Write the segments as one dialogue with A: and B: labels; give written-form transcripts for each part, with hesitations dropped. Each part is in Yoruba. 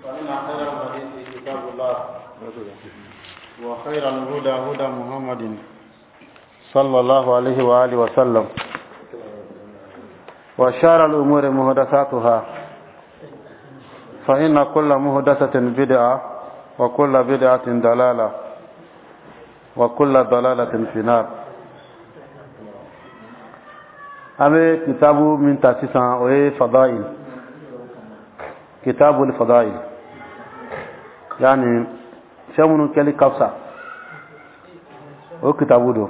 A: فإن خير الحديث كتاب الله وخير الهدى هدى محمد صلى الله عليه وآله وسلم وشر الأمور محدثاتها فإن كل محدثة بدعة وكل بدعة ضلالة وكل ضلالة في النار. أمي كتاب من تاسيسا وفضائل كتاب الفضائل يعني شامن كلي كفسا وكتابه دو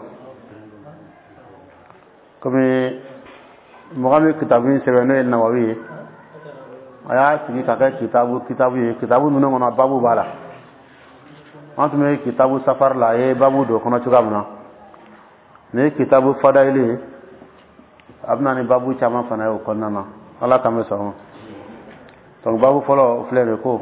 A: كمي مغامي كتابين سبعين النووي أيا سيجي كاكا كتابه منو منا بابو بالا أنت مي كتابه سفر لا إيه بابو دو كنا شو كامنا مي كتابه فضائل أبناني بابو شاما فنا وكنا نا الله كامل سامو donc babu folo flere ko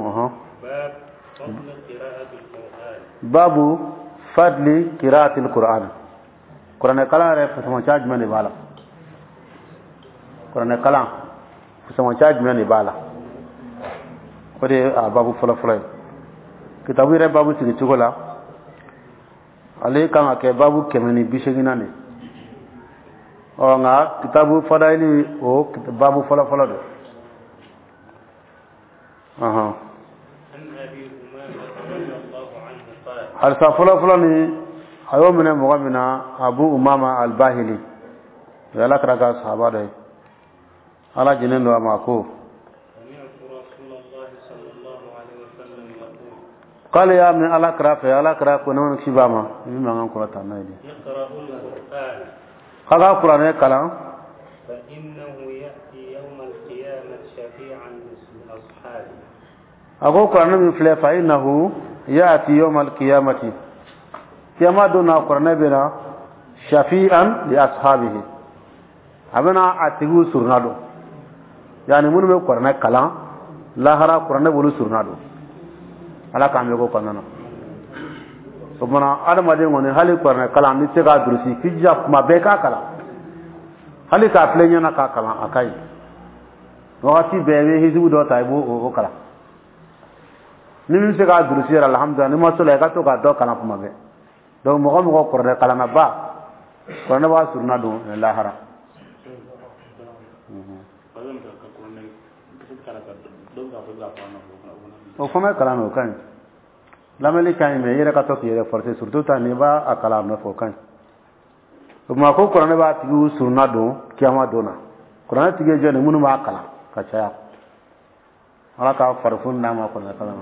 A: babu fadli qira'atil qur'an qur'an kala re fasama charge mane bala qur'an kala fasama charge mane bala ode babu folo kitabu re babu tigi tugola ale kan ke babu kemeni bishegina ne o nga kitabu fadaili o babu folo do
B: عن أبي أمامة رضي الله عنه قال
A: هل فلاني أيوم من مغمنا أبو أمامة الباهلي يلا كرجال صحابة ده على جنين دوا ماكو
B: سمعت رسول الله صلى الله عليه وسلم يقول
A: قال يا من على كرا كنون كشباما يمين عن كرة تنايدي
B: اقرأ القرآن
A: هذا القرآن كلام
B: فإنه يأتي يوم القيامة شفيعا لأصحابه
A: أقول قرآن من فلفا إنه يأتي يوم القيامة كما دون قرآن بنا شفيعا لأصحابه أبنا أتيو سرنادو يعني من بيو قرآن كلام لا هرا قرآن بولو سرنادو على كام يقول قرآن سبحان الله ما دين غني هالي قرآن كلام نتيجة درسي كيجا ما بيكا كلام هالي كافلين ينا كلام أكاي وقتي بيبي هيزو دو تايبو أو كلام nimin se ka durusi yara alhamdulillah ni ma sola ka to ka do kana kuma be do mo ko korne kala na ba korne ba surna do lahara o fama kala no kan lameli kan me yere ka to yere force surtout ta ni ba akala na fo kan o ma ko korne ba ti surna do kiyama do na korne ti ge je ne munu ba kala ka cha ala ka farfun na ma korne kala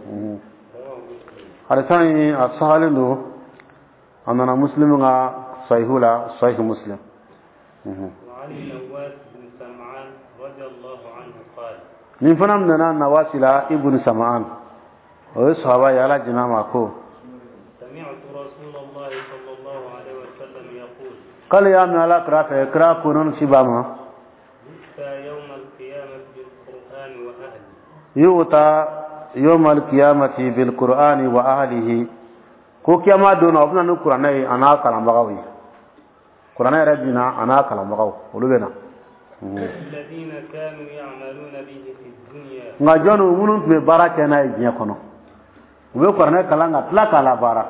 A: حدثني الصالح أننا مسلم صحيح مسلم.
B: وعن نواس بن سمعان رضي الله عنه قال.
A: من فنمنا نواس ابن سمعان ويصحب على جنامكو.
B: سمعت رسول الله صلى الله عليه وسلم يقول.
A: قال يا من على كرا كونون شباما.
B: يؤتى يوم القيامة بالقرآن وأهله.
A: يؤتى يوم القيامة بالقرآن وأهله كو كيما دون أبنا القرآن أنا كلام بغوي قرآن ربنا أنا كلام بغو ولبنا
B: الذين كانوا يعملون به في الدنيا
A: نجانو منون ببارك أنا يجيا كنو وبقرآن كلام أطلع كلا بارا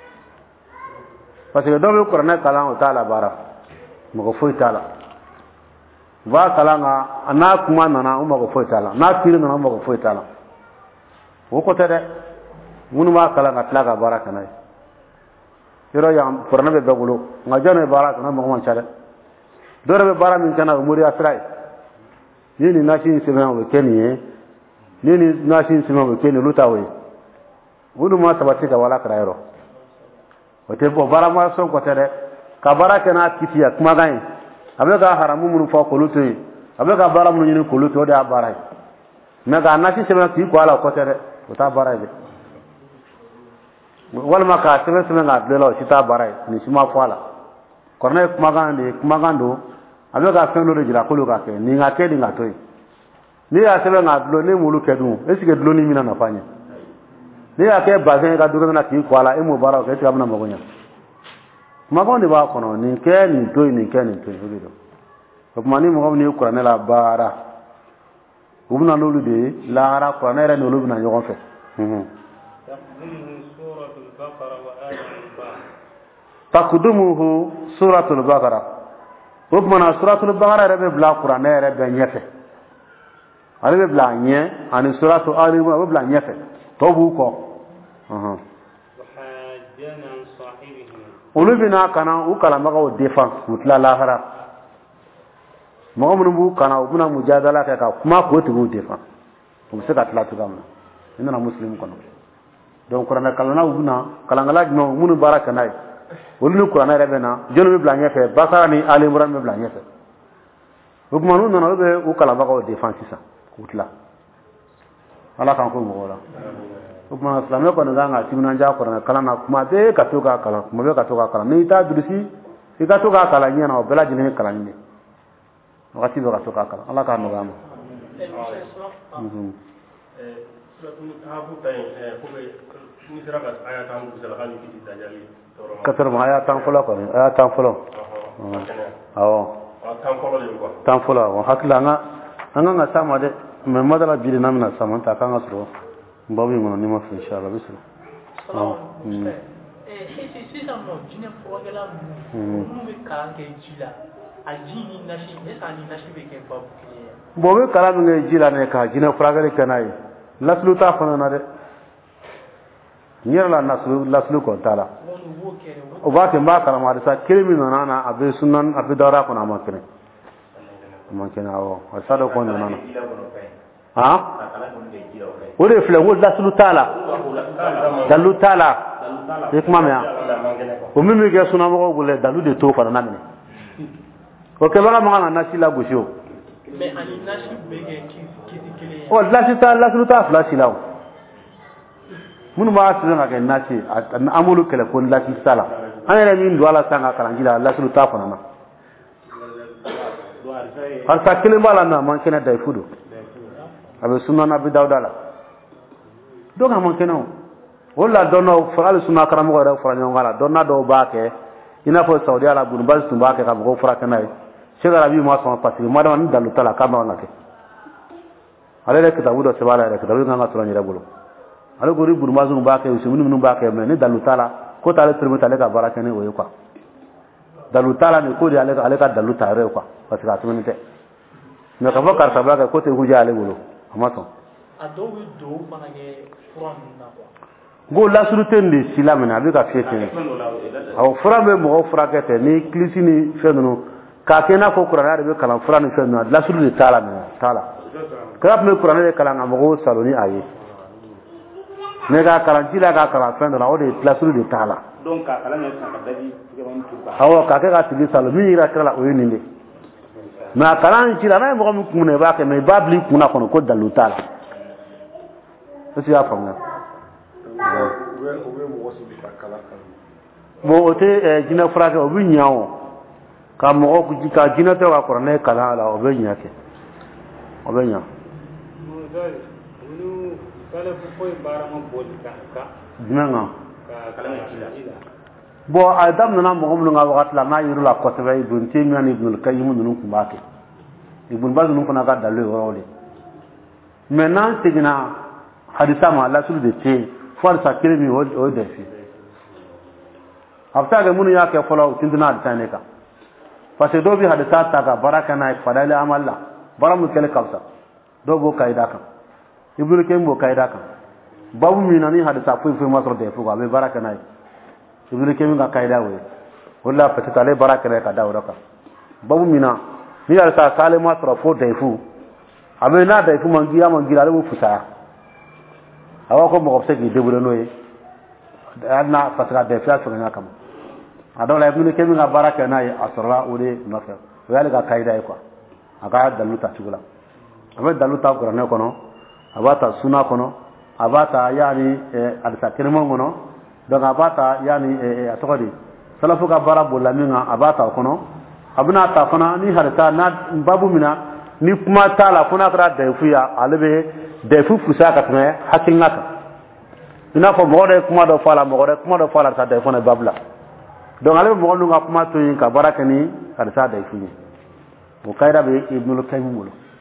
A: بس يدوم القرآن كلام أطلع بارا مغفوي تعالى با كلام أنا كمان أنا مغفوي تعالى نا كيرنا أنا مغفوي تعالى woko tede munu ma kala ngatla ga baraka nay yoro yam forna be bagulo ngajano baraka na mo man chale dore be bara min kana umuri asrai nini nashin sima we keniye nini nashin sima we keni lutawe munu ma sabati ga wala krairo wote bo bara ma so ko tede ka baraka na kitiya kuma gain abe ga haramu munu fa ko lutoyi abe ga bara munu ni ko luto de abarai mega nashin sima ki ko ala ko tede ta barai wal maka sebe nga delo sita barai ni sima kwala korne kumagando abe ga fenlo de jira kulu ka ke ni nga ke di nga toy ni ya sebe nga dlo ni mulu kedu esike dlo ni mina nafanya ni ya ke bazen ga dugo na ki kwala e mo bara ke tabna magonya magondi ba kono ni ke ni toy ni ke ni toy bido ko mani mo ni qur'an la bara ubna nolu de lahara qur'ana re nolu bina yogon fe taqdumuhu suratul baqara ubna suratul baqara re be bla qur'ana re be nyefe ale be bla nye ani suratul ali be bla nyefe to bu ko olu bina kana u kala magaw defense mutla lahara mo mun bu kana ubna mujadala ka kuma ko to bu defense o se ka tla to gamna ina muslim kono donc qur'ana kalana ubna kalangala no mun baraka nay olu ni qur'ana rebe na jonu be bla nyefe bakara ni ali imran be bla nyefe ubma nu no be u kala magaw defense sa utla ala kan ko mo wala kuma islamiyya ko nga timina ja ko na kala na kuma be ka to ka kala kuma be ka to ka kala ni ta durusi e ka to ka kala nyana o bela jine kala ni wakati be ka to ka kala Allah ka no gama katar ma aya tan folo ko aya tan folo awo tan folo wa hakla nga nga sama de me madala bi na mina sama ta kan asro bawi ngono ni ma fi inshallah bismillah
C: si ça non dina fogala mu be kan ke jila ajini nashi ne sani nashi be ke babu
A: bo be kala nge jila ne ka jina fragale kanai laslu ta fana na de nyera la laslu ko tala o ba ke ba kala ma de sa kirimi na na abe sunan abe dara ko na ma kene awo asado ko na na ha o de fle wo laslu tala dalu tala hikma me o mimi ke suna mo ko le dalu de to fana na mine o ke ba ma na sila gusho
C: mais ani nashi be ke kiti
A: o laslu ta flash lawo mun ma asina ke nashi amulu kele ko laslu tala anere min do ala sanga kala jila laslu ta fana na har sa kele bala na man kena dai fudo abe sunna nabi daudala do ga man kena wala dono faral sunna karamo ko fara nyongala donna do baake ina fo saudi ala bun bal tum baake ka ko fara kana shegara bi ma so pasi madama ni dalu tala kama na ke ale le kitabu do sebala le kitabu nga sura ni rabulo ale gori bun mazun baake usumunu mun baake me ni dalu tala ko tale termo tale ka baraka ne oyo kwa dalu tala ni ko di ale ka dalu tare kwa parce que atuni te me ka fakar sabaka ko te huja ale bolo amato
C: ado wi do fanage furan na kwa
A: go lasuru tende silamina abi ka fiete aw fura be mo fura kete ni klisi ni fenno ka kena ko qur'ana be kala fura ni fenno lasuru de tala me tala krap me qur'ana de kala ngamo saloni ayi ne ga kala jila ga kala fenno la o de lasuru de tala
B: donc ka kala ne ka dabi ke ban tuba
A: aw ka ga tigi saloni ira kala o yini ne ma kala jila na mo ko mun ne ba ke me babli kuna kono ko dalu tala c'est ya famna bon ote jina frake obi nyaawo ka mo ko ka jina te wa korane kala ala obi nyaake obi nya
B: mo dal nu kala ko bara mo boli ka
A: nanga
B: kala jila
A: bo adam na mo ngam nga wakat la na yiru la ko te bay bun temi an ibn al-qayyim nu ko baake ibn baz nu ko na ga dalu wole maintenant tigina hadisa ma la sul de te farsa kirimi o de fi afta ga munu ya ke follow tindina da tane ka parce que do bi hadisa ta ga baraka na fadala amalla baramu kele kalsa do go kaida kan ibnu kayyim go kaida kan babu minani hadisa fu masro de fu ga be baraka na ibnu kayyim ga kaida we wala fata tale baraka na ka dawo ka babu mina ni ya sa sale masro fu de fu abe na de fu mangiya mangira le fusa awa ko mo ko gi debure noye adna fatra de fias ko ngakam adola ibnu kemi nga baraka na ya asra ode nafa wala ga kaida ko aga daluta tugula abe daluta ko ne kono abata suna kono abata yani adsa kirmo ngono donc abata yani atokodi salafu ga barabo laminga abata kono abuna ta fana ni harta na babu mina ni kuma tala kuna kra da fuya alebe de fu fusa ka tme hakinga ka ina fo mogode kuma do fala ta de fona babla donc ale mo nga kuma to yin ka baraka ni ka ta de fu ni o kayda be ibnul kayyim mulo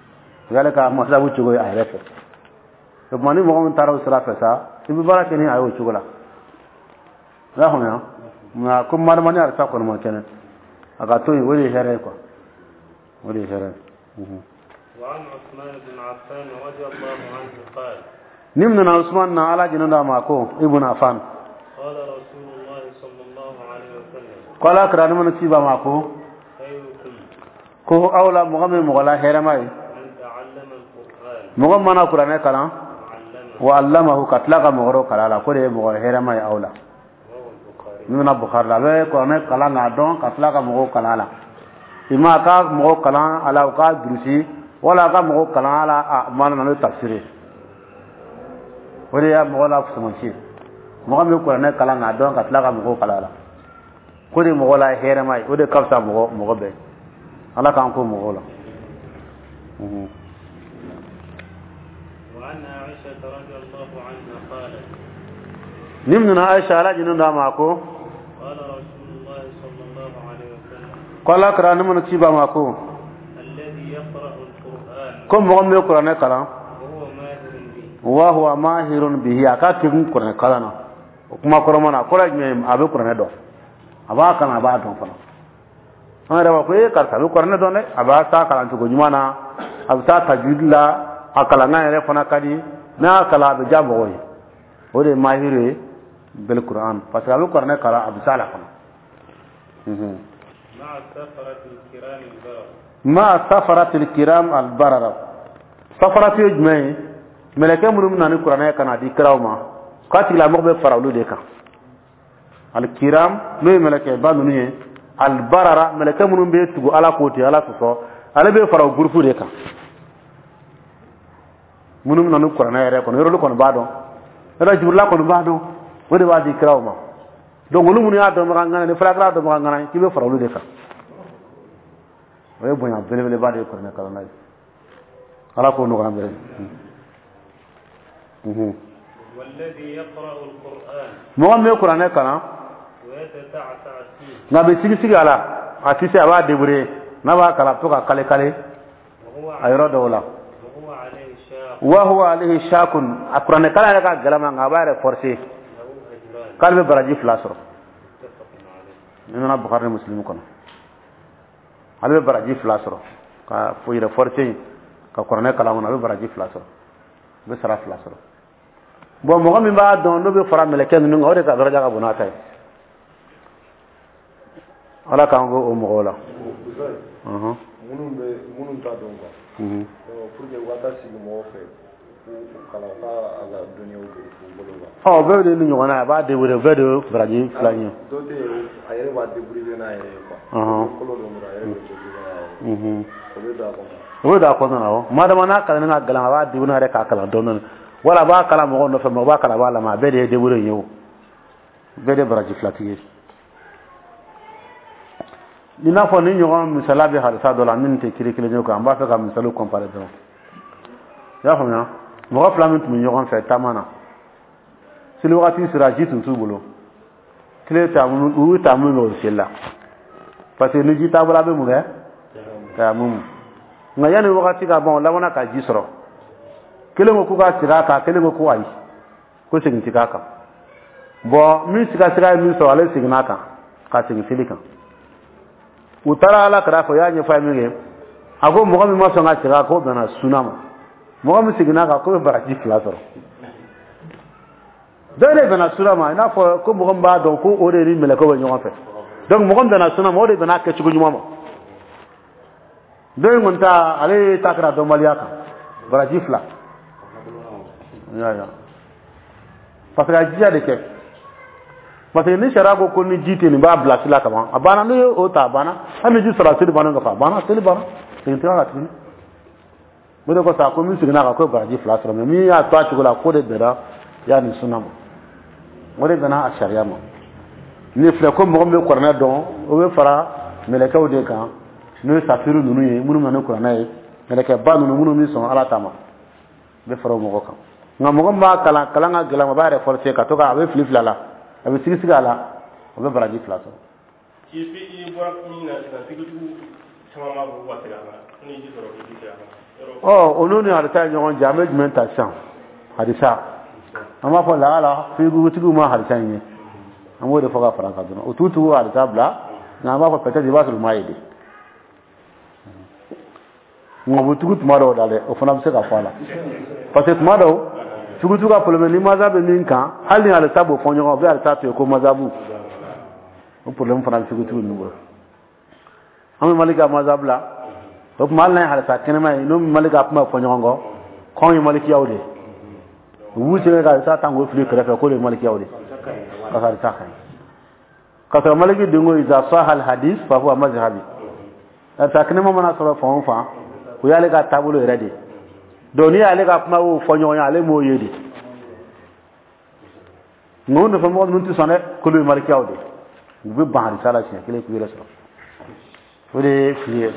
A: gale ka ma da wuce go ya refe to mani mo on taraw sira fa sa ibi barake ni ayo chugula la honya ma kum mar mani ar sa ko mo kenen aga to yi wori here ko wori here
B: وعن عثمان بن عفان رضي الله عنه قال
A: نمنا عثمان على جندا ماكو ابن عفان
B: قال رسول الله صلى الله عليه وسلم
A: قال اكرم من تيبا ماكو
B: خيركم
A: كو اولى مغمل مغلا هرماي
B: من تعلم القرآن
A: مغمنا قران كلام
B: وعلمه
A: وعلمه كتلق مغرو كلالا كوري مغ هرماي اولى
B: رواه البخاري
A: من البخاري لا قران كلام ادون كتلق مغو كلالا إما كا مغو كلام على وكا دروسي ولا كا مغو كلام على ما نلو تفسير وليا مغلا فسمشي مغمل قران كلام ادون كتلق مغو كلالا كوري مغلا هرماي ودي كفسا مغو به ala kan ko mo wala
B: وعن عائشة رضي الله عنها قالت
A: نمنا عائشة على جنون ماكو
B: قال رسول الله صلى الله عليه وسلم
A: قال اقرا من تيبا ماكو
B: الذي يقرأ القرآن
A: كم مغمي القران كلام
B: وهو ماهر به
A: وهو ماهر به اكاكم القران كلام وكما قرمنا قراج مي ابي القران دو aba kana ba don fa ana ba ko e karta ko korne don ne aba ta kala to jumana abta tajwid la akala na re fana kadi na kala be jabo hoy ode mahire bil qur'an parce que abu korne kala absala fa
B: مع السفرة الكرام البررة
A: ما سفرت الكرام البررة سفرت يجمع ملكه من من القران كان دي كراوما قاتل لا مغبه فراولو ديكا الكرام لو ملكه بانونيه البررة ملكه من بيتو على كوتي على سوسو على بي فراو غرفو ديكا منum nanu qur'ana yare ko yoro ko baado era jurla ko baado wode wadi krawma donc lu mun ya do ma ngana ni fragra do ma ngana ki be farawlu de ka way bonya bele bele baade ko na kala nay ala ko no ko ambe
B: والذي يقرأ القرآن
A: mo am me qur'ana kana
B: ويتتعتع فيه
A: na be sigi sigi ala atise aba debure na ba kala to ka kale kale
B: وهو
A: ayro do la
B: عليه شاق
A: وهو عليه شاك القرآن كلا لك جلما غبار فرسي
B: له أجران
A: قلب براجي فلاسر
B: متفق عليه
A: من البخاري مسلم كنا قلب براجي فلاسر كا فوير فرسي كقرآن كلا من قلب براجي فلاسر بسرا فلاسر بو مغم بعد دون لو بفرا ملكين من غير كدرجة كبناته على كان هو مغولا
D: munun ta don ba pour que wata sigi mo fe kala ka ala dunya o ko bolo ba
A: oh be de ni ngona ba de wure be de braji flani
D: do te ayere wa de buri na ayere ko ko lo do mura ayere ko de na ko
A: da ko na o ma da mana kala na gala ba de wona re ka kala don wala ba kala mo no fe mo ba kala ba la ma be de wure yo be de braji flati dina fo ni ñogon misala bi harisa dola min te kiri kile ñoko amba fe ka misalu comparer do ya fo na mo fla min tum ñogon fe tamana sili wakati sira jitu tubulo kile tamu u tamu no sella parce que ni jita bula be mu ne tamu nga yani wakati ka bon la wana ka jisro kile ngo ku ka sira ka kile ngo ku ai ko sigin tikaka bo mi sira mi so ale signaka ka sigin filika utara ala kara fo ya nye fa mi ge ago mo mi ma so nga tira ko bana sunama mo mi sigina ka ko baraki flasoro dole bana sunama ina fo ko mo ba do ko ore ri mele ko ba nyoma fe donc mo bana sunama ore bana ke chugu nyoma do ngonta ale takra do maliaka baraki fla ya parce que ajia de ke parce que ni sharago ko ni jite ni ba bla sila kama abana no o ta bana ami ji sara sili bana ngafa bana sili bana tin tira la tin mo de ko sa ko mi signa ka ko ba ji flas ro mi ya ta ci la ko de bera ya ni sunam mo de bana a sharia mo ni fle ko mo me ko na don o be fara meleka o de kan no safiru nunu ye munu na ko na ye meleka ba nunu munu mi son ala tama be fara mo ko kan ngamo ba kala nga gela ma ba re force ka to ka be flifla la abe sigi sigi ala o be baraji flaso
E: ci fi i borak ni na sigi tu
A: oh onuni harisa nyon jame jumenta san harisa ama fo la fi gutugu ma harisa yin amo de foga franka dono otutu harisa bla na ma ko pete di basul maide mo butugu tumaro dale o fana se ka fala parce que tumaro tugutu ka problème ni mazabe min kan hali harisa bo fonyo be harisa to ko mazabu o problème fana tugutu ni bo ami malika mazabla to mal na harisa kenema no malika kuma fonyo ngo kon yi maliki yawde wuce ga sa tango fili krefe ko le maliki yawde kasar ta kai kasar maliki dingo iza sahal hadith fa huwa mazhabi ta kenema mana soro fon fa ko yale ga tabulo rede doni yale ga kuma wo fonyo yale mo yedi ngondo fa mo nunti sone ko le maliki yawde bu bahari sala ci kele ku yere so ودي في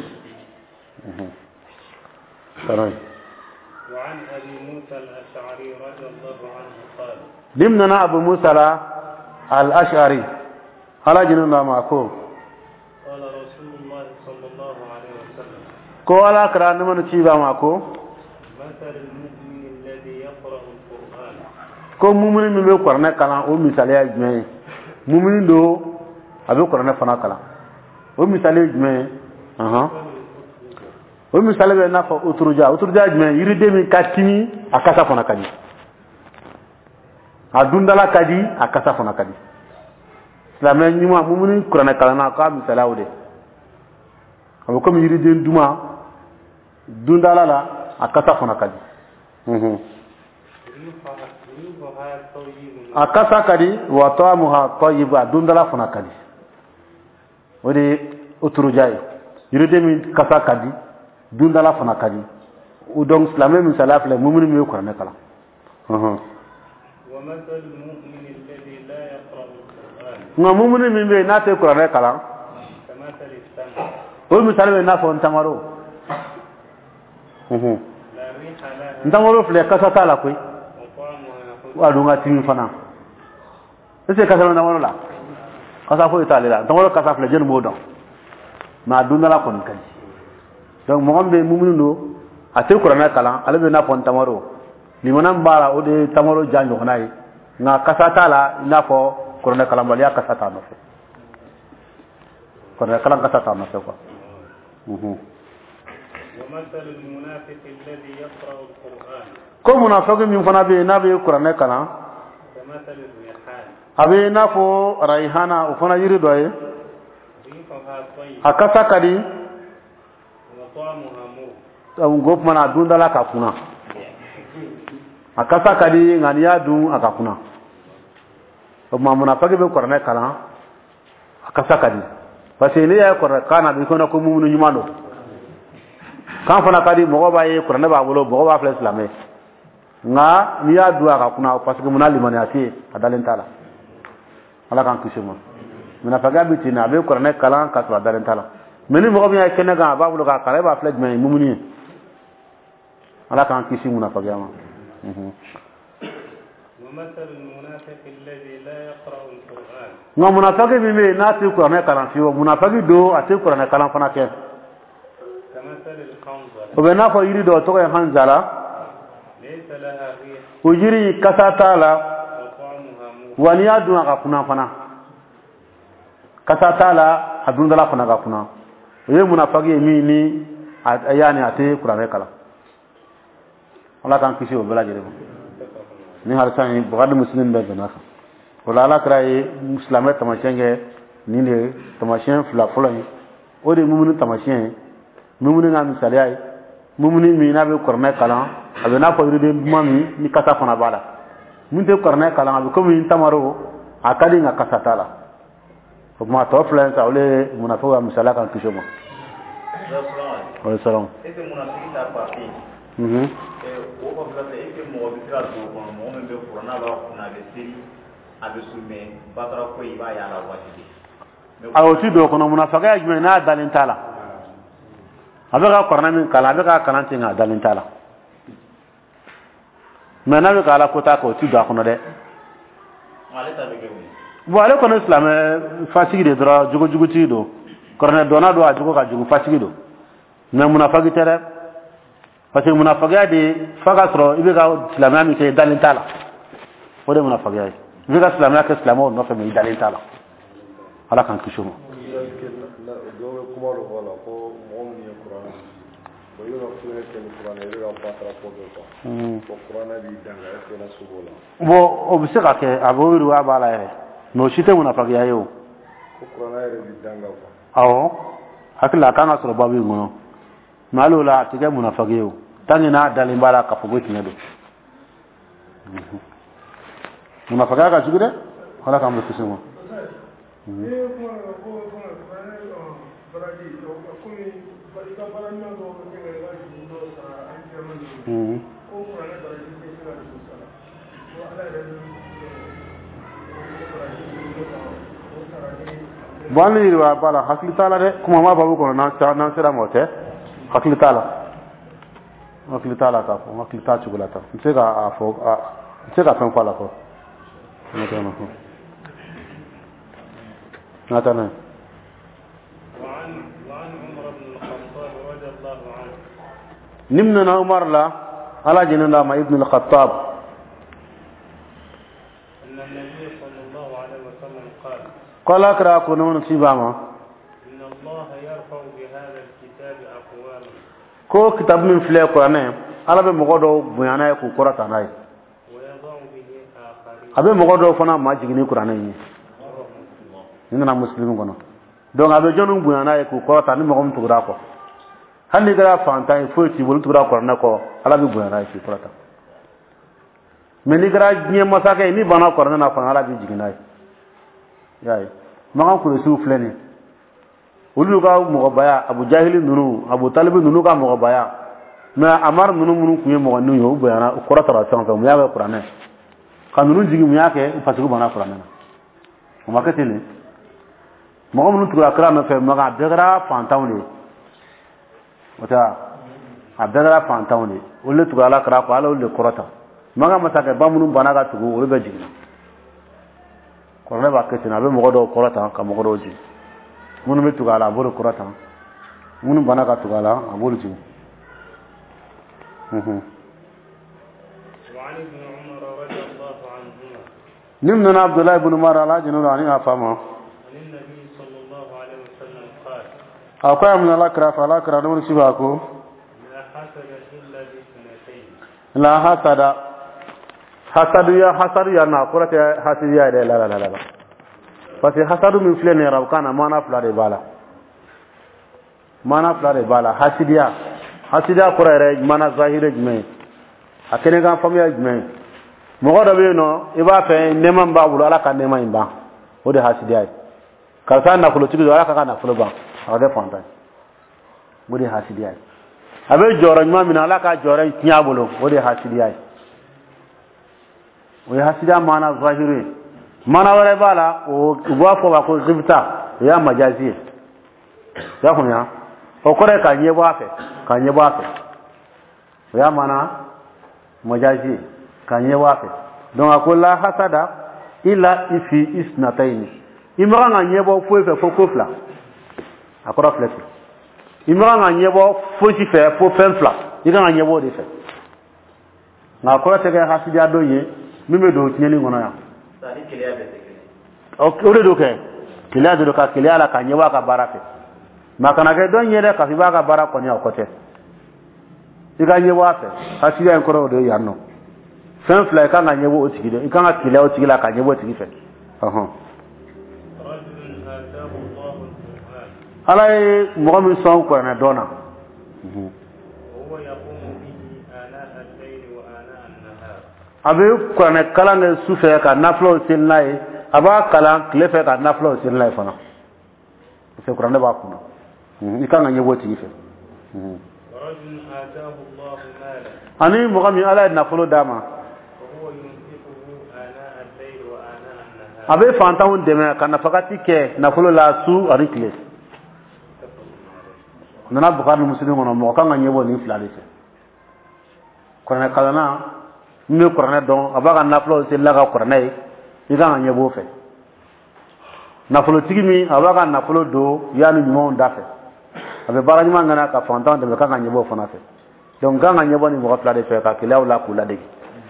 B: وعن أبي موسى الأشعري رضي الله عنه قال
A: ضمننا أبو موسى الأشعري هل جنونا معكم
B: قال رسول الله صلى الله عليه وسلم
A: قال أكرا نمن تشيبا معكم
B: مثل المؤمن الذي يقرأ القرآن
A: كم مؤمن من بيقرأنا كلام أو مثالي أجمعين مؤمن دو أبي قرأنا فنا كلام o misale jumɛn o misale bɛ n'a fɔ uturuja jumɛn yiriden min ka timi a kasa fana ka di a dundala ka di a kasa fana ka di silamɛ ɲuman mumuni kuranɛ kalanna k'a misala o de a bɛ komi yiriden duman dundala la a kasa fana ka di a kasa ka di wa ta'amuha tayyib a dundala fana ka di o de uturuja ye yiriden min kasa ka di dundala fana ka di o donc silamɛ misala filɛ mumuni min ye kuranɛ kalan nka mumuni min bɛ yen n'a tɛ kuranɛ kalan o misali bɛ n'a fɔ ntamaro ntamaro filɛ kasa t'a la koyi wa dun ka timi fana est ce que kasa bɛ ntamaro la kasa foyi t'ale la ntamaro kasa filɛ jɛni b'o dɔn mɛ a dundala kɔni ka di donc mɔgɔ min bɛ mumuni don a tɛ kuranɛ kalan ale bɛ n'a fɔ ntamaro limana min b'a la o de ye tamaro ja ɲɔgɔnna ye nka kasa t'a la i n'a fɔ kuranɛ kalanbaliya kasa t'a nɔfɛ kuranɛ kalan kasa t'a nɔfɛ quoi. ko munafiki min fana bɛ yen n'a bɛ kuranɛ kalan a bɛ i n'a fɔ rayihana o fana yiri dɔ ye a kasa ka di ko tuma na a dundala ka kunna a kasa ka di nka n'i y'a dun a ka kunna o tuma munafiki bɛ kuranɛ kalan a kasa ka di parce que ne y'a ye kuranɛ kan na bi ko mumunu ɲuman don kan fana ka di mɔgɔ b'a ye kuranɛ b'a bolo mɔgɔ b'a filɛ silamɛ nka n'i y'a dun a ka kunna parce que munna limaniya tɛ yen a dalen t'a la ala k'an kisi ma munafikiya bɛ ten a bɛ kuranɛ kalan ka sɔrɔ a dalen t'a la mais ni mɔgɔ min y'a kɛnɛ kan a b'a bolo k'a kalan e b'a filɛ jumɛn ye mumuni ye ala k'an kisi munafikiya ma. nka munafiki min bɛ yen n'a tɛ kuranɛ kalan fiyewu munafiki don a tɛ kuranɛ kalan fana kɛ o bɛ n'a fɔ yiri dɔ tɔgɔ ye hanzala o yiri kasa t'a la wa n'i y'a dun a ka kunna fana kasa t'a la a dundala fana ka kunna o ye munafiki ye min ni a y'a ni a tɛ kuranɛ kalan ala k'an kisi o bɛɛ lajɛlen ma ni halisa ye bakari muslim bɛɛ bɛnna kan o la ala kɛra ye silamɛ tamasiyɛn kɛ nin de ye tamasiyɛn fila fɔlɔ ye o de ye mumuni tamasiyɛn ye mumuni ka misaliya ye mumuni min n'a bɛ kuranɛ kalan a bɛ n'a fɔ yiriden duman min ni kasa fana b'a la min tɛ kuranɛ kalan a bɛ komi tamaro a ka di nka kasa t'a la o tuma tɔ fila in sa olu ye munafikiw ka misaliya kan kisi o ma. wale salamu. a o ti don o kɔnɔ munafikiya jumɛn n'a dalen t'a la a bɛ ka kuranɛ min kalan a bɛ ka kalan ten nka a dalen t'a la mais n'a bɛ ka ala ko ta kɛ o ti don a kɔnɔ dɛ. bon ale kɔni silamɛ fasigi de dɔrɔn jogotigi don kuranɛ dɔnna don a jogo ka jugu fasigi don. mais munafagi tere parce que munafagiya de faga sɔrɔ i bɛ ka silamɛya min kɛ i dalen t'a la o de ye munafagiya ye i bɛ ka silamɛya kɛ silamɛw nɔfɛ mais i dalen t'a la ala k'an kisi o ma.
D: dɔw bɛ kuma dɔ fɔ a la ko mɔgɔ min ye kuranɛ bon i bɛ ka kulonkɛ kɛ ni kuranɛ i bɛ ka batara ko dɔ kan ko kuranɛ b'i danga est ce que na se k'o la.
A: bon o bɛ se ka kɛ a bɛ yiriwa b'a la yɛrɛ mais o si tɛ munafagiya ye o.
D: ko kuranɛ yɛrɛ b'i danga quoi.
A: awɔ hakili la a kan ka sɔrɔ babu in kɔnɔ mais hali o la a tɛ kɛ munafagi ye o tant que n'a dalen b'a la k'a fɔ ko tiɲɛ don munafagiya ka jugu dɛ ala k'an bɛ kisi o ma. bon an yiriwa b'a la hakili t'a la dɛ kuma ma babu kɔnɔ n'an sera ma o tɛ hakili t'a la hakili t'a la k'a fɔ hakili t'a cogo la tan n tɛ ka fɔ n tɛ ka fɛn fɔ a la fɔlɔ n tɛ na fɔ n'a ta n'a ye. ni min nana Umar la ala jɛnɛ d'a ma Ibn al-Khattab. قال اقرا كنون سيباما ان الله يرفع بهذا الكتاب اقواما كو كتاب من فلي قران على به مغدو بيانا كو قرات ناي ويضع به اخرين ابي مغدو فنا ما جيني قران ني نينا مسلمين كونو دونك ابي جونو بيانا كو قرات ني مغم تغرا كو هل ني غرا فانتا فوتي بول تغرا قران كو على به بيانا كو قرات من ني غرا ني مساكه ني بنا قران نا فان على به جيناي yaay magan ko su flene ulu ga mo baya abu jahili nunu abu talib nunu ga mo baya ma amar nunu nunu kuye mo nu yo bayana qur'an tara san fa mu ya qur'an kan nunu jigi mu yake fasigu bana qur'an o ma katene mo nunu tuga qur'an fa maga dagra fantawle wata abdagra fantawle ulu tuga la qur'an ko ala ulu qur'an maga masaka bamunu bana ga tugu ulu be jigina korne ba ketina be mogodo korata ka mogodo ji munu be tugala bolo korata munu bana ka tugala abolu ji
B: وعن ابن عمر رضي الله عنهما
A: نمنا عبد الله بن عمر على جنون عن افما
B: عن النبي صلى الله عليه وسلم قال
A: اقوى من الله كرا فلا كرا نور سباكو
B: لا حسد الا باثنتين
A: لا حسد hasadu ya na kurate hasidi ya de la parce que hasadu min flene raw kana mana flare bala hasidiya kurare mana zahire jme akene ga famiya jme mo godo be no iba fe neman ba bulu ala ka neman ba o de hasidiya kalsa na kulo tibi ala ka na kulo ba o de fonta o de hasidiya abe joro nyma min ala ka joro tinya bulu o de hasidiya o ya hasida mana zahiri mana wale bala o gwafo ba ko zibta ya majazi ya kunya o kore ka nye bafe ya mana majazi ka nye bafe donc akola hasada illa ifi isnatayn imara nga nyebo fo fe fo kofla akora flex imara nga nyebo fo ci fe fo fenfla yiga nga nyebo de fe na akora tege hasida doye mime do tinyani ngono ya sadi kiliya be tekele o do ke kiliya do ka kiliya la ka nyewa ka barake makana ke don yele ka fiba ka bara ko nya okote iga nyewa fe hasiya en koro do yanno fen fly ka nga nyewo o tigide ika nga kiliya o tigila ka nyewo tigi fe ala mo mi son ko na dona abe kone kalan sufe ka naflo sinlay aba kalan klefe ka naflo sinlay fana se qur'an ba kuno ikanga nyeboti ife
B: ورجل آتاه الله مالا
A: ani mugami ala naflo dama
B: وهو ينفقه آناء الليل وآناء النهار
A: abe fantawun deme kana fakati ke naflo la su arikle nana bukhari muslim ono mo kanga nyebo ni flale se qur'an kalana me qur'an don abaga naflo se laga qur'an iga nyebo fe naflo tigimi abaga naflo do yani nyimo ndafe abe bara nyuma ngana ka fantan de ka nganye bo fana fe donc ga nganye bo ni mo fla de fe ka kilaw la kula de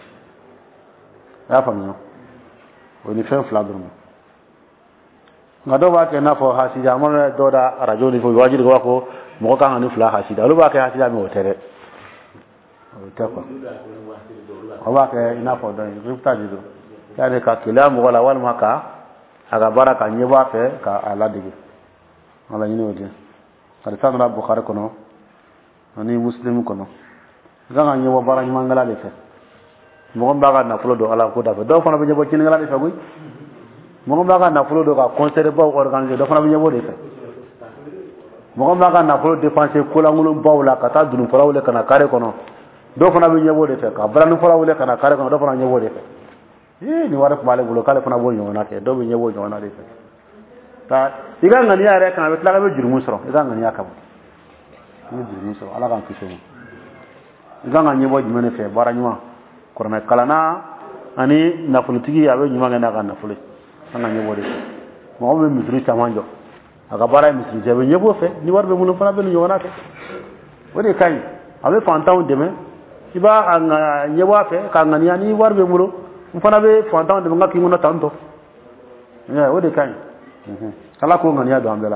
A: ya famu woni fe fla dum ngado ba ke na fo hasida mo do da radio ni fo wajiri ko ko mo ka ngani fla hasida lu ba ke hasida mi wotere o ta ko o ba ke ina fo do ni ta di do ya de ka kilaw mo wala wal maka aga bara ka nyeba fe ka ala de wala ni wodi kada sanra bukhari kono ani muslim kono ganga nyewa bara nyima ngala de fe mo mbaga na fulo do ala ko da do fana be nyebo kin ngala de fe guy mo mbaga na fulo do ka concert ba organiser do fana be nyebo de fe mo mbaga na fulo dépenser ko la ngulum bawla ka ta dunu fara wala kana kare kono do fana be nyebo de fe ka bra nu fara wala kana kare kono do fana nyebo de fe ni wara ko male bulo kale fana bo nyona ke do be nyebo nyona de fe ta iga ngani yare kan be tlaga be jurmu soro iga ngani yakam ni jurmu soro ala kan kisho iga ngani bo jumene fe baranywa korna kalana ani na politiki yabe nyuma ngana kan na fuli ana nyebo de mo be misri tamanjo aga bara misri jabe nyebo fe ni warbe mun fana be nyona ke wodi kai abe fantaw deme iba anga nyebo fe ka ngani ani warbe mulo fana be fantaw de ngaki ngona tanto ya wodi kai kala ko ngani ado ambela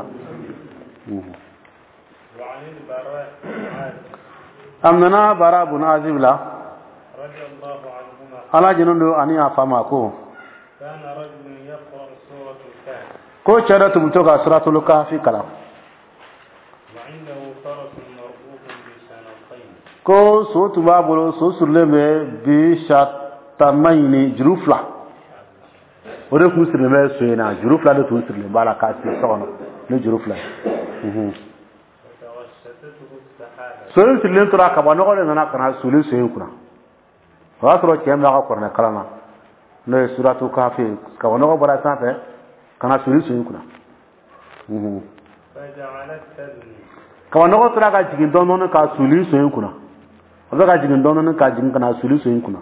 A: amna bara bun azib la radiyallahu anhuma ala jinundo ani afama ko kana rajulun yaqra suratul kahf ko chara tum to ga suratul kahf kala wa indahu farasun marbutun bi sanatayn ko so tuba bolo so surleme bi shatamaini jurufla ore ku sirle me soyena jurufla de tu sirle bala ka ti sono ne jurufla so sirle to ra ka bano ko na kana sulu soyen kuna wa soro kem la ko na kalama ne suratu kafi ka bano ko bara sa fe kana sulu soyen kuna ka bano ko tra ka jigin don non ka sulu soyen kuna o ka jigin don non ka jigin kana sulu soyen kuna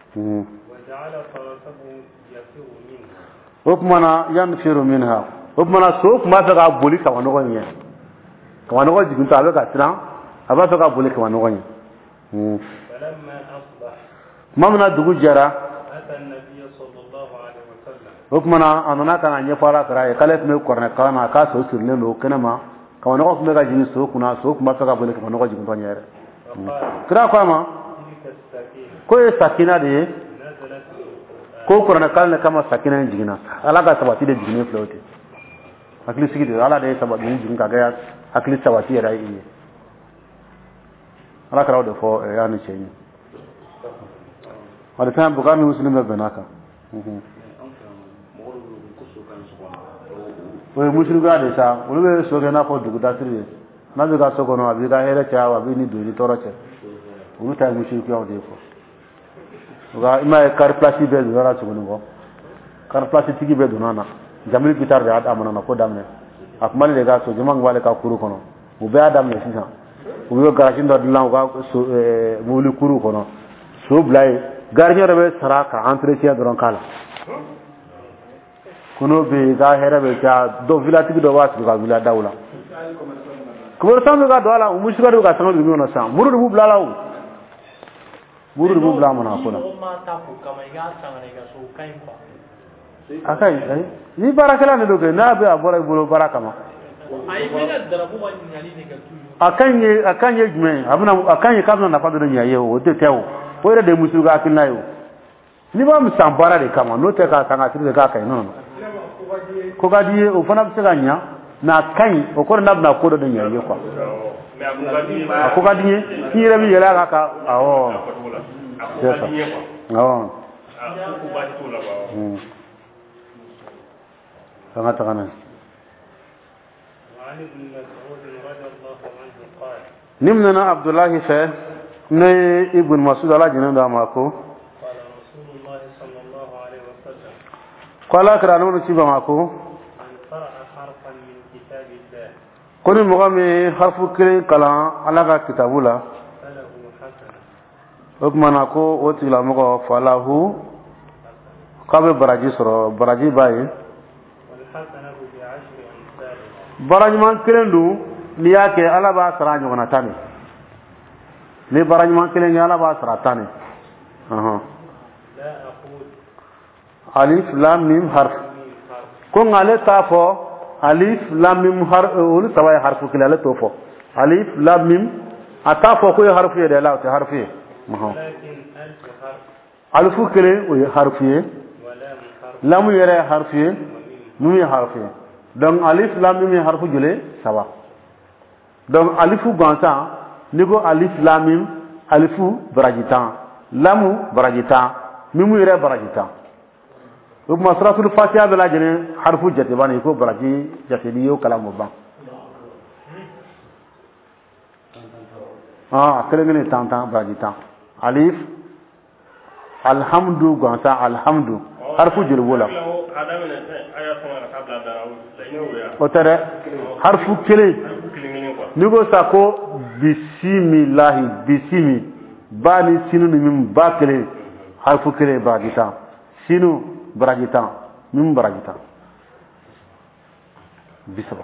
A: opmana yanfiru minha opmana so kuma ta ga boli ka wano gonye ka wano go jigun ta be ka tira aba to ka boli ka wano gonye falamma asbah mamna dugu jara ata annabi sallallahu alaihi wasallam opmana anana kana nya fara kara kala me korna kana ka so sirle no kana ma ka wano go me ga jini so kuna so kuma ta ga boli ka wano go jigun to nyere kira kwa ma ko e sakina de ko korana kalne kama sakina jigina ala ga sabati de jigine flote akli sigi de ala de sabati de jigin kaga ya akli sabati ya rai ala karaw de fo ya ni chenyi wala tan bugami muslim be benaka we muslim ga de sa wala be so ga na ko dugu da sirri na be ga so ko no abi ga hele cha wa bi ni do ni toroche ulu ta muslim ko de fo ga ima kar place be do ra sugun go kar place tigi be do nana jamil pitar de ada manana ko damne akmal de ga so jumang wale ka kuru kono u be adam ne sisa u be garajin do dilan ga so mulu kuru kono so blay garnyo rebe saraka entretien do kala kono be ga herabe ta do villa tigi do was ga villa dawla ko sam ga do ala u mushga do ga sanu do no sam muru bu blalaw buru bu bla mana ko na akai ai ni barakala ne doge na be abora bulo barakama ai mena darabu wa nyali ne gatu akanye jume abuna akanye kabna na fado nya yewo de tewo ko ira de musu ga kin nayo ni ba mu sambara de kama no te ka tanga tire ga kai no ko ga die o fana bi ga nya na kai o ko na na ko do nya yewo ko ko ga die ki ira bi yela ka awo sasa awo sangat kana nimna abdullah fa ne ibn mas'ud ala jinan da mako qala karanu no ciba mako koni mogame harfu kire kala ala ka kitabula okmana ko otila mogo falahu kabe baraji soro baraji baye baraji man kirendu ni yake ala ba sara nyona tane ni barany man kelen ala ba sara tane
B: لا أقول
A: alif lam mim harf ko ngale ta fo alif lam mim harf ul saway harfu kila to fo alif lam mim ata fo ko harfu de la ta harfi
B: ولكن ألف حرف
A: alif kile o harfi
B: ولام حرف
A: lam yere harfi mim harfi donc alif lam mim harfu jule sawa donc alifu gansa nigo alif lam mim alifu barajitan lamu barajitan mimu yere barajitan o masratul fatiha bela jene harfu jati bani ko baraji jati biyo kalamu ba kele ngene tantan barajitan alif alhamdu gansa alhamdu harfu jul wala o tere harfu kele nigo sako bismillah bismi bani sinu mim bakele harfu kele barajitan sinu barajitan mim barajitan bisaba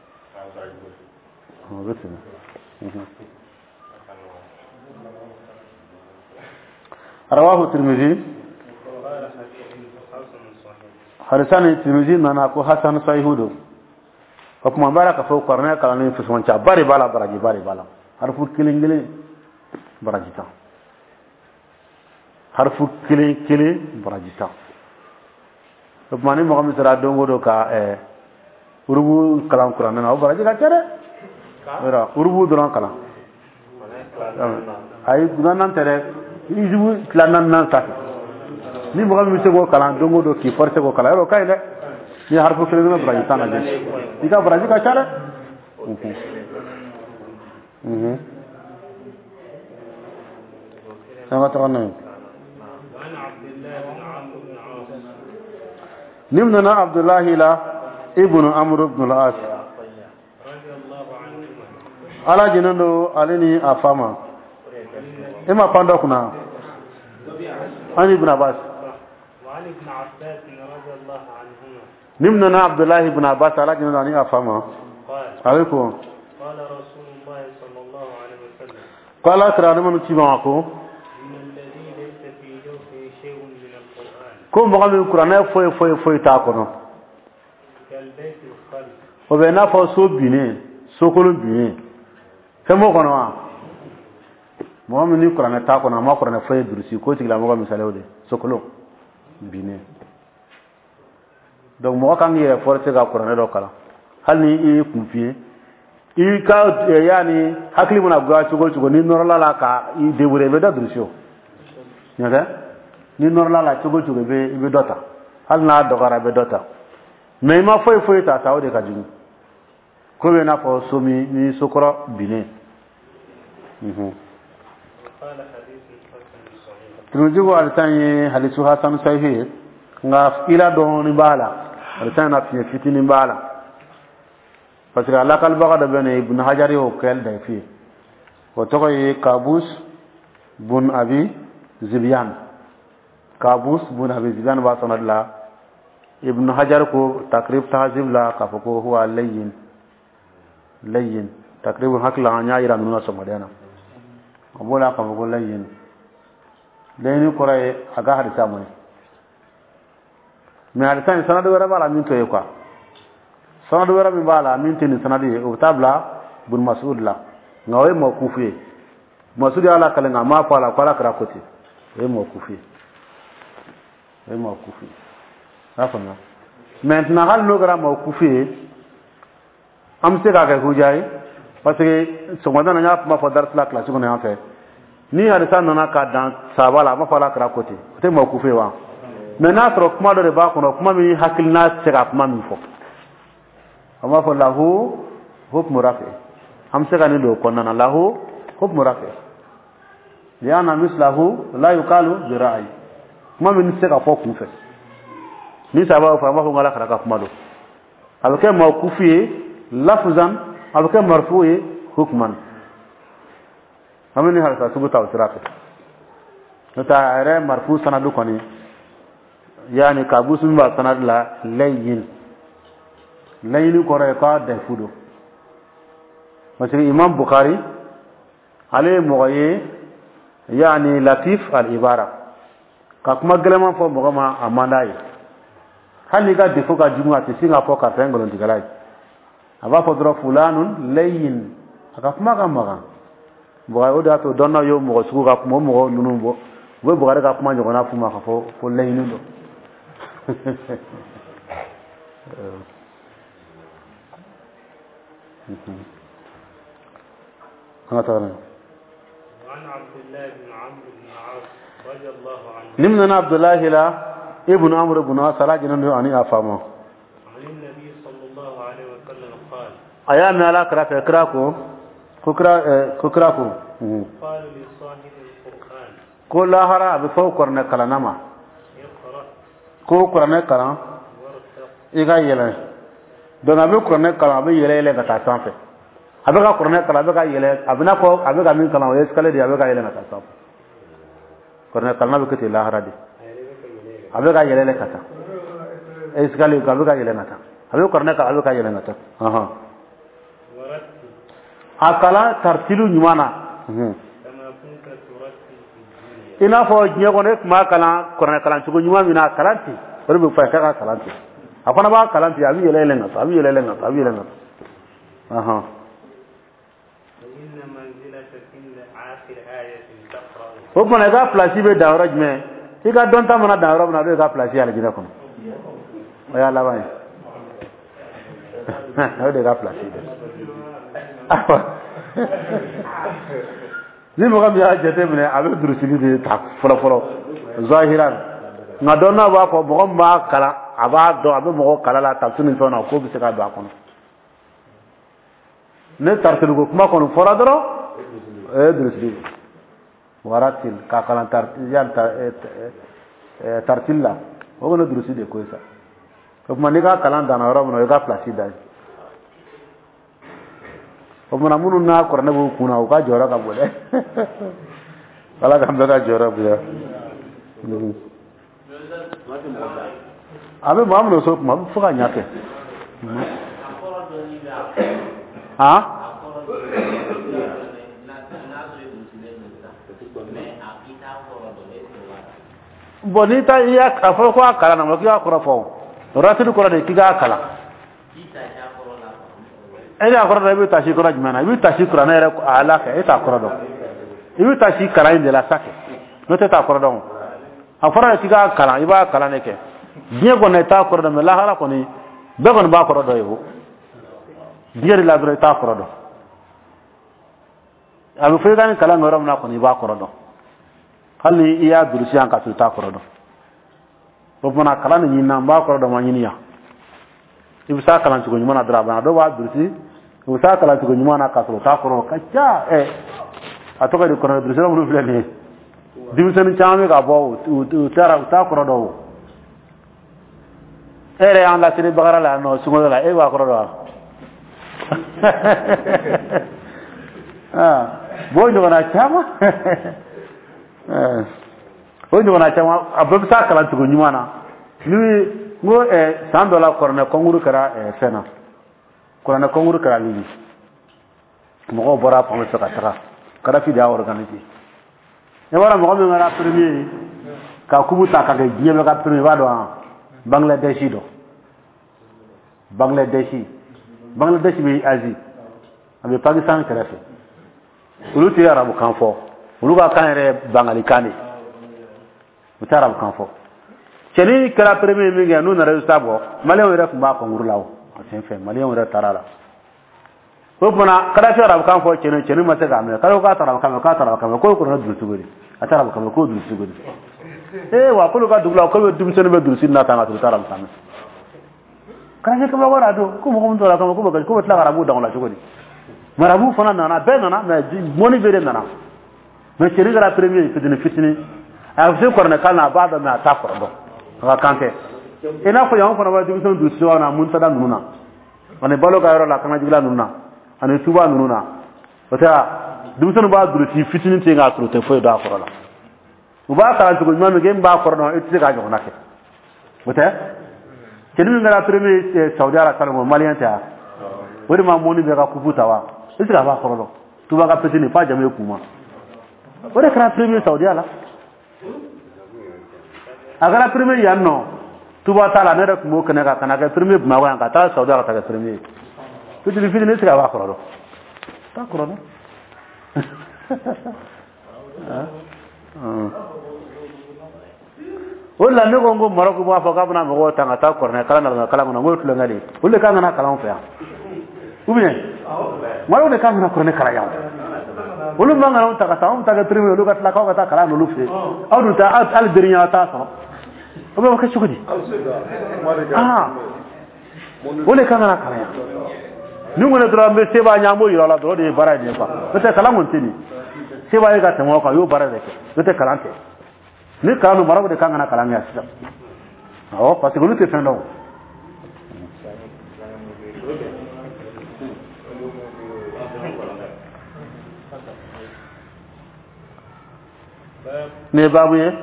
A: رواه الترمذي حسن الترمذي نانا ko hasan sahihudo ko kuma baraka fo korne kala ni fusman cha bari bala baraji bari bala harfu kilingile barajitan harfu kile barajitan ko mani mo kam sara dongo do ka urubu kalam qur'an na baraji ka tere era urubu doran kala ay gunan tere ijibu klanan nan sa ni mo kam se go kala dongo do ki force go kala ro kay de ni harfu kile na barajitan na de ika baraji ka tere sama tawana
B: وعن عبد الله بن عمرو بن عاص
A: نمنا عبد الله لا ابن عمرو بن العاص
B: رضي الله عنهما
A: ala jinando alini afama ima panda kuna ani ibn abbas
B: وعن ابن عباس رضي الله عنهما
A: نمنا عبد الله ابن عباس ala jinando ani afama
B: قال
A: alaikum
B: قال رسول الله صلى الله عليه وسلم
A: qala traadama tibako
B: إن الذي ليس في جوفه شيء من القرآن
A: ko mo gamin qur'ana foy ta kono
B: كالبيت الخلف
A: o be na fo so bine so ko bine kemo kono wa mo gamin ni qur'ana ta kono ma qur'ana foy dursi ko tigla mo gamin salewde so ko bine donc mo kan ye force ga qur'ana do kala hal ni e kumfie i ka yani hakli mona gwa chugo ni norala la ka i debure be da dursio nyaga ni norala la chugo be dota hal na dogara be dota mais ma foy ta saudi ka jini ko be na fo somi ni sokoro bine
B: قال حديث حسن صحيح
A: tunujugo altanye hadisu hasan sahih nga ila do ni bala altana fi fitini bala parce que Allah kalba da bene ibn hajar yo kel da fi ko to ko kabus bun abi zibyan kabus bun abi zibyan ba sanad la ibn hajar ko takrib tahzib la ka ko huwa layyin takrib hakla nya ira nuna so madana abola ka ko layyin deni ko ray aga hadisa mo me hadisa sanad wara bala min to e quoi sanad wara mi bala min tin sanad e o tabla bun mas'ud la ngawe mawqufi mas'ud ala kala nga ma fala kala kra koti e mawqufi afana maintenant hal no gra mawqufi am se ga ga hujai parce que so madana nya ma fa dar la classe ko na fait ni hadisa nana ka dan sabala ma fala kra koti te mawqufi wa maintenant tro kuma do ba ko no kuma mi hakilna se ga kuma mi fo amma fa lahu hukmu rafi am se ga ni do ko nana lahu hukmu rafi liana mislahu la yuqalu bi ra'i kuma min se ga fo kun fe ni sababa fa ma ko ngala kara ka kuma do alke mawqufi lafzan alke marfu'i hukman amini harfa subuta usrafi ta are marfu sanadu koni yani kabusun ba sanad la layyin ko re ka da fudo مثل إمام بخاري عليه مغيي يعني لطيف العبارة كما قال ما فوق مغما أماناي هل يقعد دفوق الجمعة تسينا فوق أرتنغلون تقلاي أبا فدر فلان لين كما كما بغاي أودا تو دونا يوم مغسوق كما مغو نونبو وبغاي كما جونا فما كفو لين دو
B: وعن عبد الله بن عمرو بن عاص رضي الله عنه
A: نمنا عبد الله لا ابن عمرو بن عاص راجنا أني أفهمه
B: عن النبي صلى الله عليه وسلم قال
A: أيام على كراكو كراكو
B: قال لصاحب القرآن
A: كل هرا بفوق قرن كلامه
B: اقرأ
A: كو قرن كلام
B: وارتق
A: إيجا يلا دون أبي قرن كلام أبي يلا يلا كتاسانفه أبي كا قرن كلام أبي كا يلا أبي ناكو أبي كا مين كلام ويسكالي دي أبي كا يلا كتاسانفه قرن كلام أبي كتير لا هرا دي أبي كا يلا كتا إسكالي أبي كا يلا كتا أبي قرن كلام أبي كا يلا كتا
B: ورتل
A: أكلا ترتيلو نيمانا
B: كما كنت ترتل في الدنيا
A: ina fo nyegone ma kala korne kala chugo nyuma mina kalanti rebe fa ka kalanti akona ba kalanti abi yele lenga abi lenga aha
B: وإن منزلتك عند آخر آية تقرأ
A: o mona ga placi be dawraj me iga don ta mona dawraj na be ga placi ala gina kono ya la bai ha de ga placi ni mo gam ya jete mene abe durusili de ta folo zahiran na donna ba ko mo ma kala aba do abe mo kala la ta tuni sona ko bi se ka ba kono ne tartilu ko kuma kono fora doro durusili waratil ka kala tar yan tartilla o gono durusili ko isa ko ma ni ka kala dana ro mo ga place dai o mona munu na korna bu kuna o ka jora ka bole kala kam daga jora bu ya abe mamlo so ma fuka nyake ha bonita iya afo ko akala na mo ki akora fo rasul ko de kiga akala ene akora da bi tashi kora jmana bi tashi kora na re ala ka eta akora do ibi tashi kara inde la sake no te ta akora do afara kiga akala iba akala ne ke die ko ne ta akora do me la hala ko ni be ko ba akora do yo die la do ta akora do abu fe dan kala ngoram na ko ni ba akora do hali iya durusi an ka ta akora do ko mona kala ni na ba akora do ma ni ya ibisa kala ci ko nyuma na dra ba do ba durusi ibisa kala ci ko nyuma na ka ta akora ka cha atoka di kono durusi mo fle ni dimsen chame ga bo tara ta akora do ere an la tini bagara la no sugo la e wa akora do boy no na chama boy no na chama abbe sa kala ci ko nyuma na ni ngo sandola korne konguru kara fena korne konguru kara libi mo bora pa so ka kara fi da organiser e wara mo me ngara premier ka kubuta ka ge jiebe ka premier wa do Bangladesh bi Asie abe Pakistan kara fe ulu ti arabu kan fo ulu ka kan re bangali kani utara kan fo ceni kala premier mi ga nuna resultat bo malion wera ko ba ko ngurlaw sen fe malion wera tarala ko bona kada fi arab kan fo ceni ma se ga me kada ko tarala kan ko na du suguri atara kan ko du suguri wa ko ga dugla ko dum sen be du sin na tanga tu tarala kan kada ke ba wara do ko mo to la kan ko tla arabu da wala suguri marabu fana na be na moni bere na me ceni kala premier fitini a se ko na kana ba da na ta ko do aka kante ina ko yawon fana ba dum son du so na mun tada nuna ane balo ga yoro la kana jigla nuna ane tuba nuna wata dum son ba du ti fitinin te ga tro te fo da ko la uba ka to ma me gem ba ko no eti ga jona ke wata kenu ngara premier Saudi Arabia mo malien ta wori ma moni be ga kuputawa isra ba khoro tuba ka petini fa jame kuma ore kara premier saudi ala agara premier yanno tuba tala ne rek mo kana ka premier ma wa ka ta saudi ala ta premier petini fini isra ba khoro ta khoro no wala ne ko ngo maroko ba fa ka bana mo ta ngata korne kala na kala ngona ngol ngali ulle ka ngana kala on fa ubine maro ne ka ngana korne kala yaw ulu manga on ta ka ta on ta ga prime lu ka la ka ta kala no lu fe awdu ta al dirinya ta so obe ka chukudi ulle ka ngana kala yaw ni ngone dra me seba nyamo yira la do de bara de fa bete kala ngon tini seba ga ta mo ka yo bara de ke bete kala te ni kanu marabu de kangana kalanga sida parce que nous te fendons ne babu ye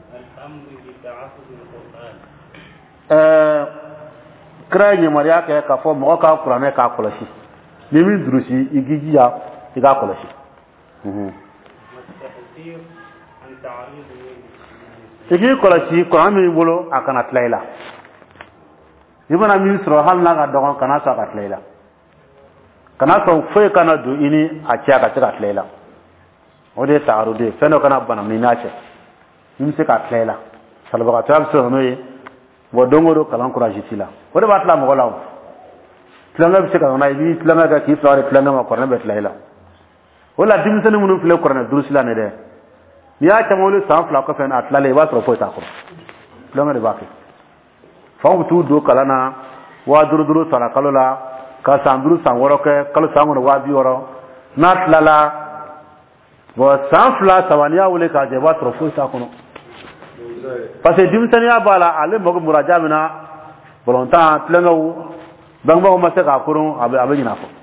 A: kranye maria ke ka fo mo ka qur'ane ka kolashi ni min durusi igijiya iga kolashi igi kolashi ko ami bolo akana tlayla ibana ministro hal na ga dogon kana sa ka tlayla kana so fe kana du ini a cia ka tlayla o de taru de feno kana banam ni nace nim se ka tlayla salba ka tab so no ye bo dongoro kalan courage tila o de batla mo law tlanga bi se ka na bi tlanga ka ki flore tlanga ma ko na bet tlayla wala dimsene munun fle ko na durusila ne de ya chamole san fla ko fen atlale ba tro po ta ko longa de baki fa tu do kalana wa duru sara kalola ka sanduru san woro ke kalo sango wa bi woro natlala bo san fla tawaniya wole ka je ba tro po ta ko no parce que dimsani ya bala ale mogo muraja mina bolonta tlenga wu bangba ko mase ka kurun abe nyina ko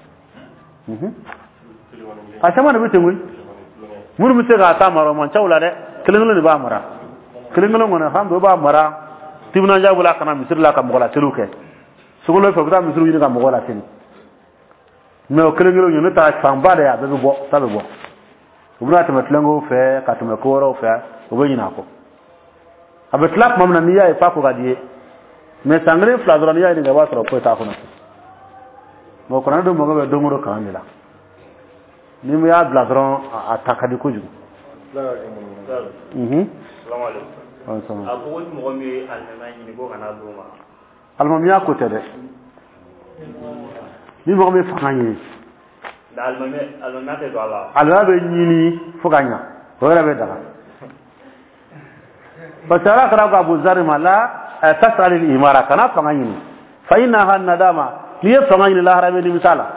A: asama ne bitengul muru mi se ga ta maro man chawla de kelengelo ni ba mara kelengelo ngona ham do ba mara tibna jabula kana misir la ka mogola teluke sugulo fe ko misir yi ka mogola tin me o kelengelo ni ne ta famba de ya be bo tabe bo ubna ta metlengo fe ka to me koro fe o be nyina ko abe tlak mamna niya e pa ko gadie me sangre fladron ya ni ga ba tro ko ta ko no mo ko na do mo ga do ngoro ka andela ni mu ya bladron atakadi ko jugu
B: assalamu alaykum abu mo mi almami ni go kana duma
A: almami ya ko tede ni mo mi fangani
B: da almami te do ala
A: ala be nyini fuganya wala be daga fasara kara ko abu zar mala tasal al imara kana fangani fa innaha nadama li fangani la harabe ni misala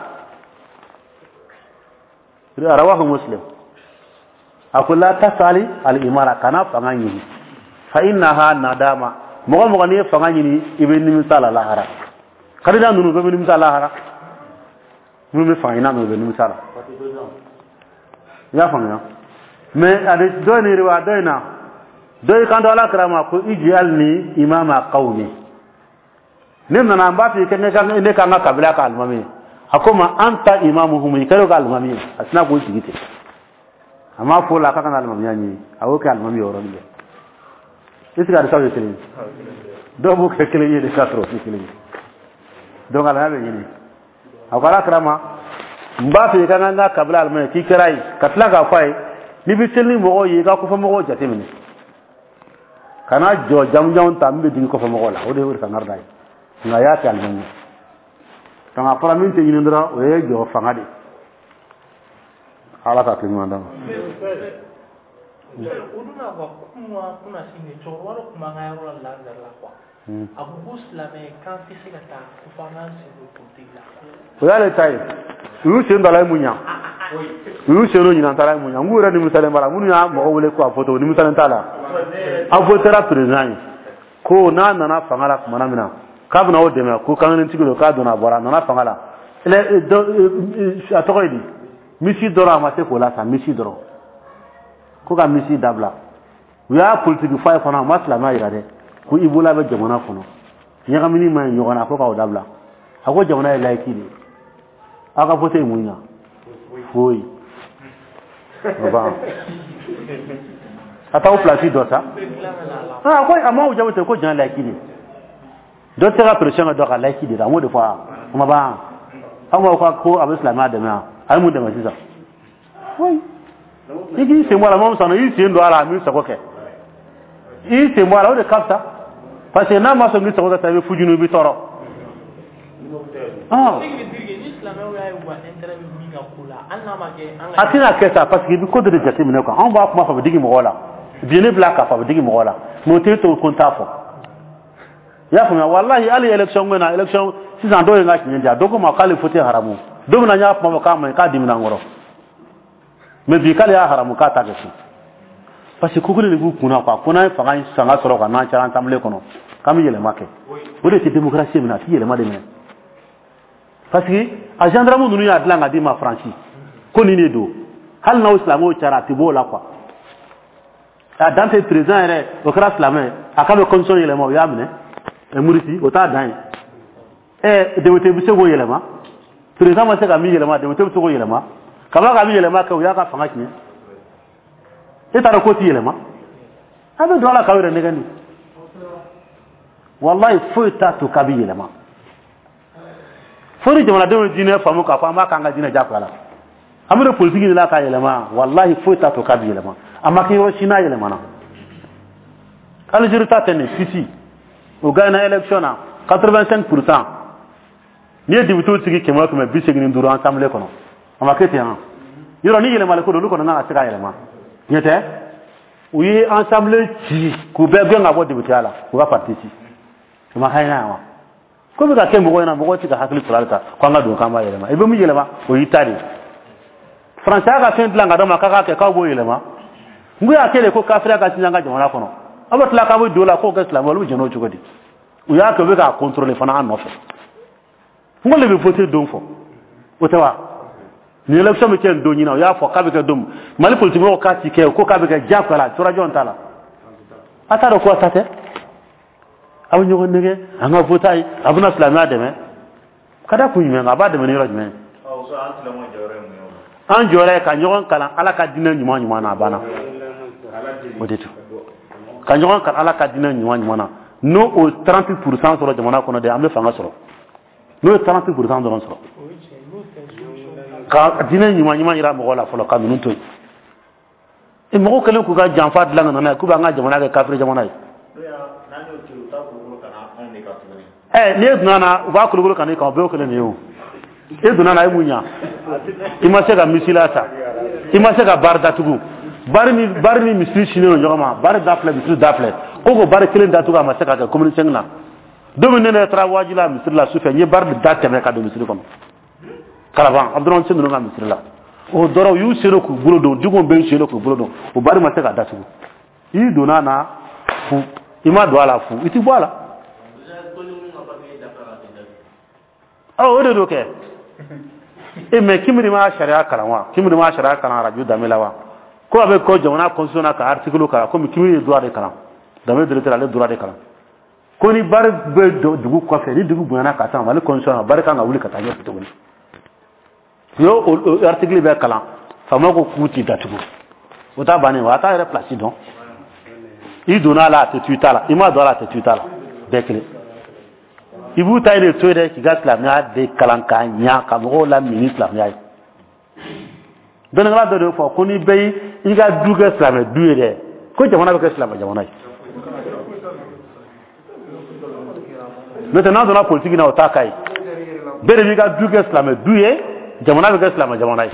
A: رواه مسلم أقول لا تسألي الإمارة كنا فغاني فإنها ندامة مغني فغاني ابن مثال الله هرا كذا نقول ابن مثال الله هرا نقول فغاني نقول ابن مثال يا فغاني ما أدي دوني روا دوينا دوي كان دولا كرامة كو إجعلني إمام قومي نمنا نباتي كنا كبلا كالمامي akoma anta imamuhum ikalo ka almami asna ko sigite ama fo la ka kana almami ani awo ka almami oronde isga da sawe kele do bu ke kele yede katro kele do ngala be yini akara krama mba fe kana na kabla almami ki kirai katla ga fai ni bi telni mo yi ga ko fa mo jate mini kana jo jam tambe di ko fa mo la o de wor ka nardai ngaya ta almami tanga para min te yinindra o ye jo fangade ala ka tin manda
C: uduna ba kuma kuna sine to wala kuma ngayro la kwa abu buslame kan fisika ta kufanansi ko tilla
A: o ya le tay yu se ndala munya yu se ro nyina tala munya ngura ni musale mara munya mo wole ko photo ni musale tala avotera president ko na fangala kuma na mina kabna o deme ko kangen tigolo ka dona bora nana fangala ele atokoydi misi dora ma te ko la sa misi doro ko ka misi dabla ya politique fa fa na masla ma irade ko ibula be jamana kono nyaga mini ma nyogana ko ka o dabla ako jamana e laiki ni aka fote munya oui ba ata o place do ça ah ko ama o jawo te ko jan la kini do te ga pression do ga la kini da mo de fois ma ba ama ko abu islam da ma ai mu da ma sisa oui igi c'est moi la maman sana yi c'est ndo ala mi sa ko ke yi c'est moi la o de kapta parce que na ma so mi sa ko ta be fujunu bi toro ah atina kesa parce que bi ko de jati mine ko on va kuma fa digi mo wala bien black fa digi mo wala mo te to konta fo ya fa wallahi ali election ngena election si an do nga kinja do ko ma kale fote haramu do na nya fa ka ma ka dimina ngoro me bi kale ya haramu ka ta gasi parce que ko ne bu kuna kwa kuna fa ga sanga soro ka na charan tamle kono kam yele make o de démocratie mina ti yele ma de men parce que a gendarme nous ya dlanga di ma franchi ko ni ne do hal na islamo charati bola kwa a dante président ere o kra islamé akabe condition yele mo ya mine e muriti o ta dan e de wote bi sego yele ma président ma se ka mi yele ma de wote bi sego yele ma kaba ka mi yele ma ka ya ka fanga kini e ta ko ti yele ma abe do ala ka were ne gani wallahi fo ta to ka bi yele ma fori jamana de dine famu ka fa ma ka nga dine jakala amure politique ni la ka yele ma wallahi fo ta to ka bi yele ma amma ki ro shina yele ma na kan jiru ta tene sisi o gana election 85% ni di butu tigi kemo ko me bi segini nduru ensemble kono amma kete han yoro ni yele ma ko do ko na sika yele ma nyete uyi ensemble ci ku be gbe ngabo di butala ku ga partisi ma hayna wa ko be ka kembo ko na mo ci ka hakli turalta ko nga do kama yele ma e be mu yele ma o yitari franca ga fen langa do ma ka ke ka bo yele ma ngu ya kele ko kafira ka sinanga jona kono abatla ka bo dola ko ga islam wala jeno chugodi u ya ko be ka contrôler fana an nofe ngole be voter don fo o tawa ni election me ken do nyina ya fo ka be ka dum mali politique ko ka ti ke ko ka be ka jakala sura jontala ata do ko tate aw ñogo nege anga votay abuna islam ademe kada ku nyime ngaba de meni rojme
B: aw so an islam jore mu
A: an jore ka ñogon kala ala ka dina nyuma nyuma na bana odetu ka ñogon kala ala ka dina nyuma nyuma na no au 30% sur jamana kono de ambe fanga soro no 30% do soro ka dina nyuma nyuma ira mo wala folo ka minun to e mo ko kale ku ga janfa dlanga na ku ba nga jamana ga kafir jamana ne dunana ba ku lugulu kan ka be ko le ne yo e dunana ay munya ima se ga misilata ima se ga barda tugu barni misli shine no ma bar dafle misli dafle ko bar kelen da tuga ma se ga community ngna domine ne tra wajila misli la sufe ni bar da teme ka do misli ko kalaban abdurrahman sen no ga misli la o doro yu sero ku bulo do digo be sero ku bulo do o bar ma se ga da tugu i dunana fu ima do ala fu iti boala oh ode do ke e me kimri ma sharia kalanwa kimri ma sharia kalan raju damilawa ko abe ko jona constitution ka article ka ko mi kimri do ade kalan dame de lettre ale do ade kalan ko ni bar be dugu ko fe ni dugu bana ka tan wala constitution bar ka nga wuli ka tan yeto woni yo article be kalan fama ko kuti datugo ota bane wa ta re place don i dona la te tuitala ima do la te tuitala bekle ibu tayre toide ki gasla na de kalanka nya ka mo la ministre la nyai ben ngala do fo ko ni bey iga duga islam duere ko jamana be islam jamana maintenant dans la politique na otakai bere iga duga islam duye jamana be islam jamana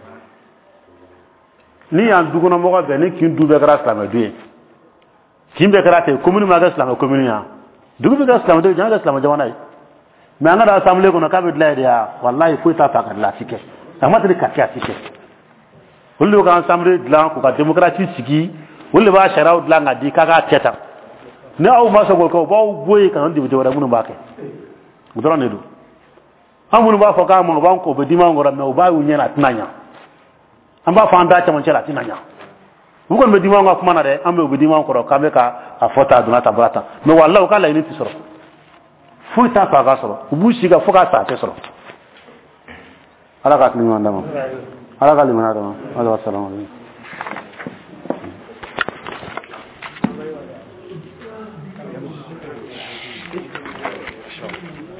A: ni an dugo na mo ga be ni kin dube gra islam duye kin be gra te commune ma ga islam commune ya dugu be islam de janga islam jamana mais anga da assemblée ko na ka be dlaide ya wallahi ko ta ka la tike amma de ka ka tike hullu ka assemblée dlan ko ka démocratie sigi hullu ba sharaw dlan ngadi ka ga teta ne aw ma so ko ba boye kan di be wara mun ba ke mudoro ne do amunu ba fo ka mo ba ko be dima ngora me ba wu nyana tinanya amba fa anda ta mon chela tinanya bu ko be dima ngwa kuma na de ambe be dima ngoro ka be ka afota duna ta brata me wallahi ka la ni tisoro fu ta pa ga soro bu shi ga fu ka ta te soro ala ka tin wanda mo ala ka limana dama ala assalamu alaikum